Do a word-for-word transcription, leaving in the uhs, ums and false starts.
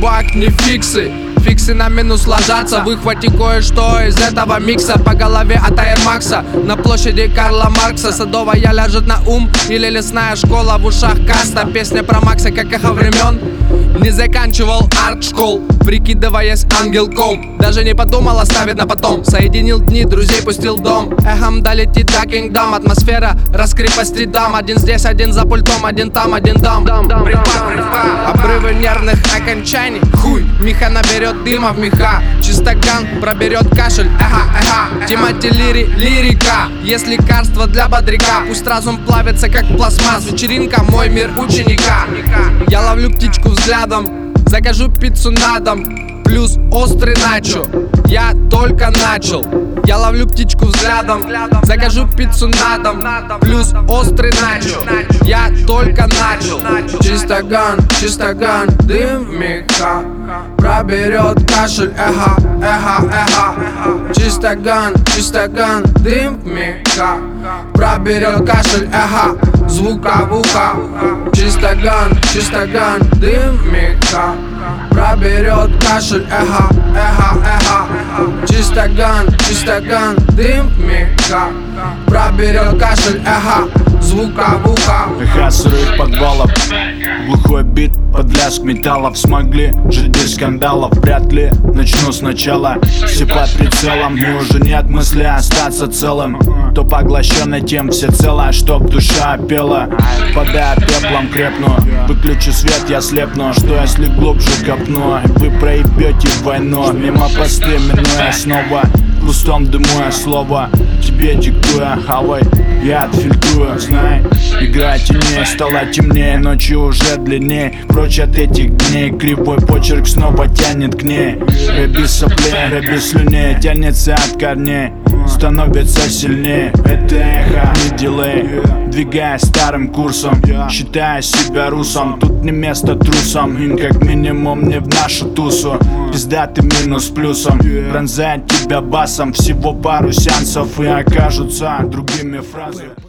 бак не фиксы. Фиксы на минус ложатся. Выхвати кое-что из этого микса. По голове от Air Max'а. На площади Карла Маркса. Садовая ляжет на ум. Или лесная школа, в ушах каста. Песня про Макса, как эхо времен. Не заканчивал арт-школ, прикидываясь ангелком. Даже не подумал оставить на потом. Соединил дни, друзей пустил в дом. Эхом долетит до Кингдом. Атмосфера раскрепости дам. Один здесь, один за пультом, один там, один дам. Припад, припад. Обрывы нервных окончаний. Хуй, Миха наберет дыма в меха. Чистоган проберет кашель. Эха, эха. Тимати лири, лирика. Есть лекарство для бодряка. Пусть разум плавится, как пластмасс. Вечеринка, мой мир ученика. Я ловлю птичку взглядом. Закажу пиццу на дом. Плюс острый начо. Я только начал. Я ловлю птичку взглядом. Закажу пиццу на дом. Плюс острый начо. Я только начал. Чистоган, чистоган, дым в меха. Проберет кашель, эхо, эхо, эхо. Чистоган, чистоган, дым в меха. Проберет кашель, эхо, звука в ухо. Чистоган, чистоган, дым в меха. Проберет кашель, эхо, эхо, эхо. Чистоган, чистоган, дым в меха. Проберет кашель, эхо, звука в ухо. Эхо сырых подвалов, глухой бит под лязг металлов. Смогли жить без скандалов, вряд ли начну сначала. Все под прицелом, и уже нет мысли остаться целым. То поглощенный тем всецело, чтоб душа пела. Падая пеплом крепну, выключу свет, я слепну. Что если глубже копну, вы проебете войну. Мимо посты, минуя снова, в пустом дыму я слово тебе диктуя, хавай, я отфильтрую. Знай, игра темнее, стала темнее, ночи уже длиннее. Прочь от этих дней, кривой почерк снова тянет к ней. Рэби соплей, рэби слюней, тянется от корней, становится сильнее. Это эхо, не дилей, двигаясь старым курсом, считая себя русом. Тут не место трусам, им как минимум не в нашу тусу. Пиздатый минус плюсом, пронзает тебя басом. Всего пару сеансов и окажутся другими фразами.